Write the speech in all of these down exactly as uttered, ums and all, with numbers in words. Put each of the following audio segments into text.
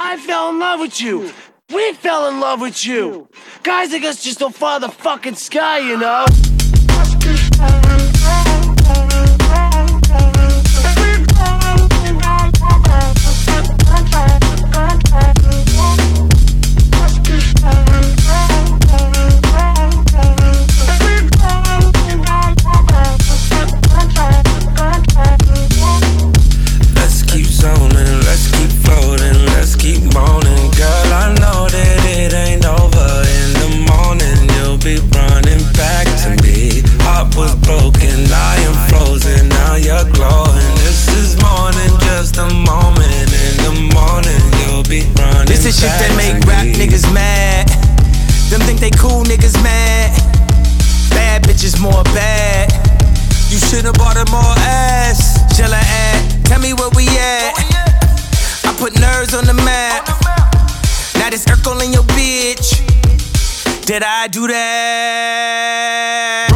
I fell in love with you. We fell in love with you. Guys like us just don't follow the fucking sky, you know? Let's keep zoning, let's keep floating, let's keep moaning. Girl, I know that it ain't over. In the morning, you'll be running back to me. Heart was broken, I am frozen, now you're glowing. This is more than just a moment. In the morning, you'll be running back to me. This is shit that make rap niggas mad. Them think they cool niggas mad. Bad bitches more bad. You should've bought her more ass. Shall I add? Tell me where we at. I put nerves on the map. Now this Urkel in your bitch. Did I do that?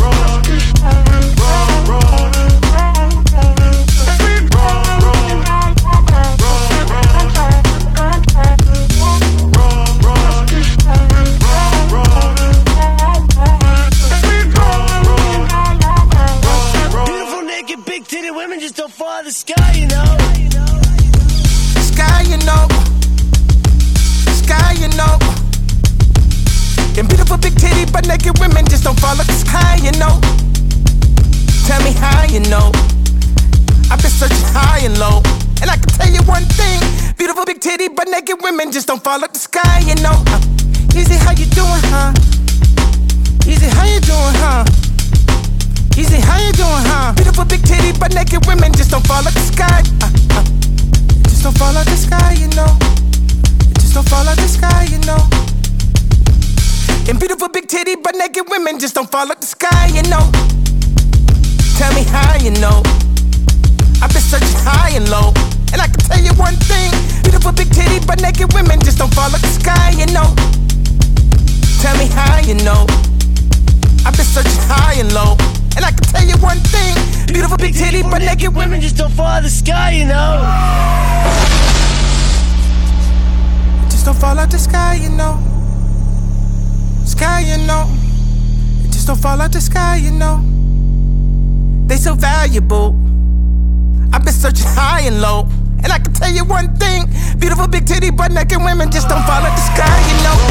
Beautiful, naked, big titted women just don't follow the sky, you know? Sky, you know. Sky, you know. Them beautiful big titty but naked women just don't follow the sky, you know. Tell me how you know. I've been searching high and low, and I can tell you one thing. Beautiful big titty but naked women just don't follow the sky, you know. uh, Easy, how you doing, huh? Easy, how you doing, huh? Easy, how you doing, huh? Beautiful big titty but naked women just don't follow the sky. uh, uh, Just don't follow the sky, you know. Just don't follow the sky, you know. And beautiful big titty but naked women just don't follow the sky, you know. Tell me how you know. I've been searching high and low, and I can tell you one thing. Beautiful big titty but naked women just don't follow the sky, you know. Tell me how you know. I've been searching high and low, and I can tell you one thing. Beautiful big titty but naked women just don't follow the sky, you know. Just don't follow the sky, you know. Sky, you know. It just don't fall out the sky, you know. They so valuable. I've been searching high and low, and I can tell you one thing. Beautiful big titty but naked women just don't fall out the sky, you know.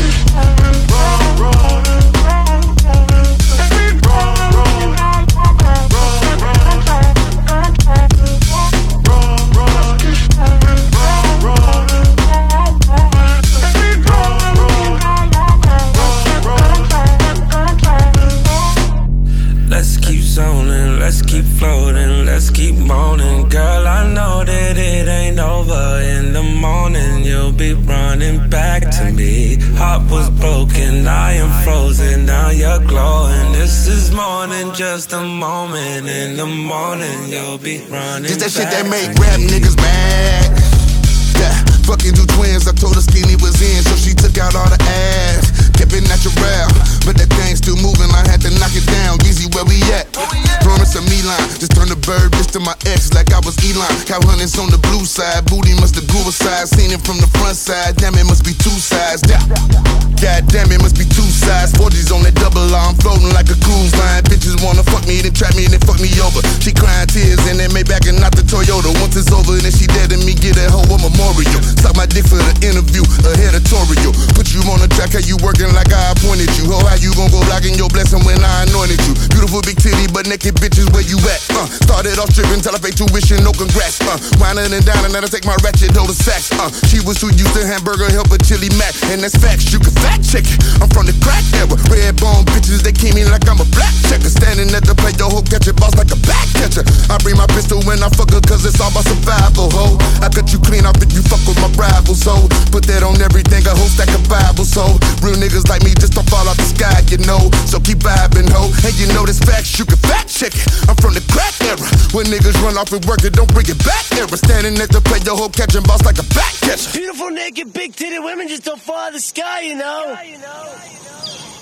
Let's keep zoning, let's keep floating, let's keep moaning. Girl, I know that it ain't over. In the morning, you'll be running back to me. Heart was broken, I am frozen, now you're glowing. This is more than just a moment. In the morning, you'll be running Just that shit back that make to rap me. niggas mad. Yeah, fucking two twins, I told her Skinny was in, so she took out all the ass. Kept it natural, but that thing still moving, I had to knock it down. Easy, where we at? Promise a me line, just turn the bird bitch to my ex like I was Elon. Cow hunters on the blue side, booty must have grew a size. Seen it from the front side, damn it must be two sides. Yeah. God damn it must be two sides. four G's on that double R, I'm floating like a cruise line. Bitches wanna fuck me, then trap me, then fuck me over. She crying tears and then Maybach and not the Toyota. Once it's over, then she dead and me get that hoe a memorial. Suck my dick for the interview, a editorial. Put you on the track, how you working like I appointed you. Ho, how you gon' go blocking your blessing when I anointed you? Beautiful big titty, but naked bitches, where you at? Uh, started off tripping till I paid tuition, no congrats. Uh, whining and dining, then I take my ratchet, hold the sacks. Uh, she was too used to hamburger, help a chili mac, and that's facts. You can fact check it. I'm from the crack era, red bone bitches, they keep me like I'm a black checker. Standing at the plate, the hoe catch it, boss like a back catcher. I bring my pistol when I fuck her, cause it's all about survival, ho. I cut you clean off if you fuck with my rivals, ho. Put that on everything, a whole stack of Bibles, ho. Real niggas like me just don't fall out the sky, you know. So keep vibing, ho. And you know this facts, you can fact check it. I'm from the crack era, when niggas run off and work it, don't bring it back era. Standing at the plate, your hoe catching boss like a back catcher. Beautiful, naked, big titted women just don't follow the sky, you know. You know, you know.